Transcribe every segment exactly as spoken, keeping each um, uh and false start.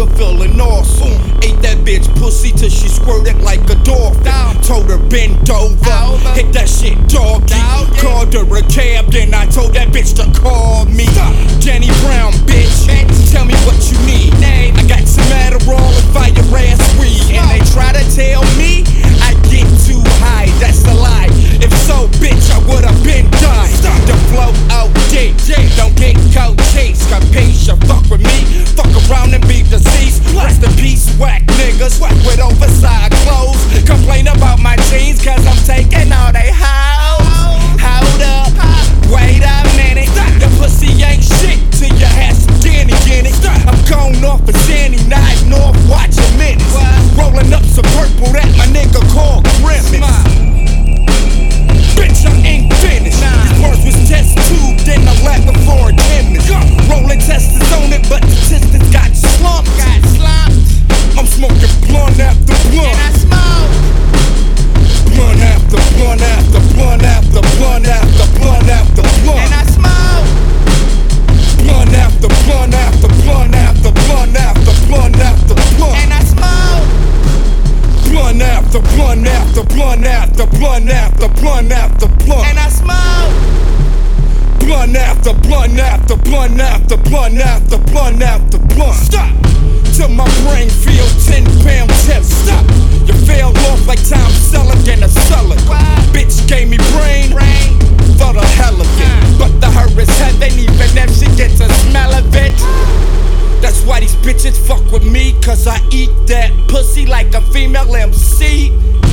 nigga feeling awesome. Ate that bitch pussy till she squirted like a dolphin. Told her bend over, hit that shit doggy. Called her a cab, then I told that bitch to call me. Jenny Brown, bitch, tell me what you need. I got some Adderall and fire ass weed, and they try to tell me I get too high. That's a lie. If so, bitch, I would've been done. The flow O D, don't get cold chase. Capisce, fuck with me, fuck around and be deceased. Rest in peace, whack niggas with oversized clothes. Complain about my jeans, cause I'm taking all they hoes. Hold up, wait a minute. The pussy ain't shit till you have some Danny in it. I'm going off a Danny night, north watching minutes. Rolling up some purple that my nigga called Grimace. Bitch, I ain't finished. These words was test tubed in the lab before a chemist. Rolling testers on it, but the testers got slumped. Got slumped. I'm smoking blunt after blunt. And I smoke blunt after blunt after blunt after blunt after blunt after blunt. And I smoke blunt after blunt after blunt after blunt after blunt after blunt. And I smoke blunt after blunt after blunt after blunt after blunt after blunt. And I smoke blunt after blunt after blunt after blunt after blunt after blunt. Stop till my brain feel ten pound tips. Stop. You fell off like Tom Selleck in a cellar. Bitch gave me brain for the hell of it, but the her is heaven even if she gets a smell of it. That's why these bitches fuck with me, cause I eat that pussy like a female M C.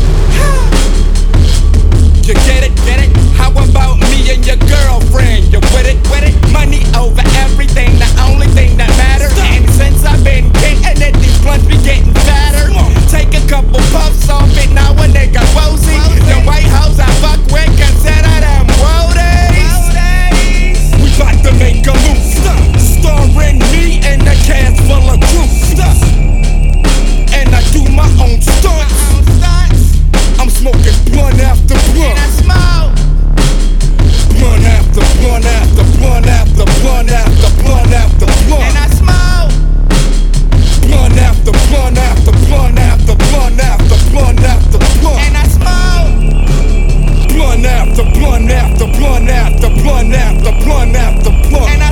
You get it, get it? How about me and your girlfriend? You with it, with it? Money over everything, the only thing that matters. And since I've been getting it, these blunts be getting fatter. Take a couple puffs off it, now a nigga woozy. The white hoes I fuck with, consider them woadies. We bout to make a move, starring me and the cast full of groups. And I do my own stunts. I'm smoking blunt after blunt. And I smoke blunt after blunt after blunt after blunt after blunt after blunt. And I smoke blunt after blunt after blunt after blunt after blunt after blunt. And I smoke blunt after blunt after blunt after blunt after blunt after blunt. And I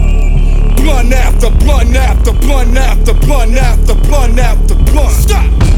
smoke blunt after blunt after blunt after blunt after blunt after blunt. Stop.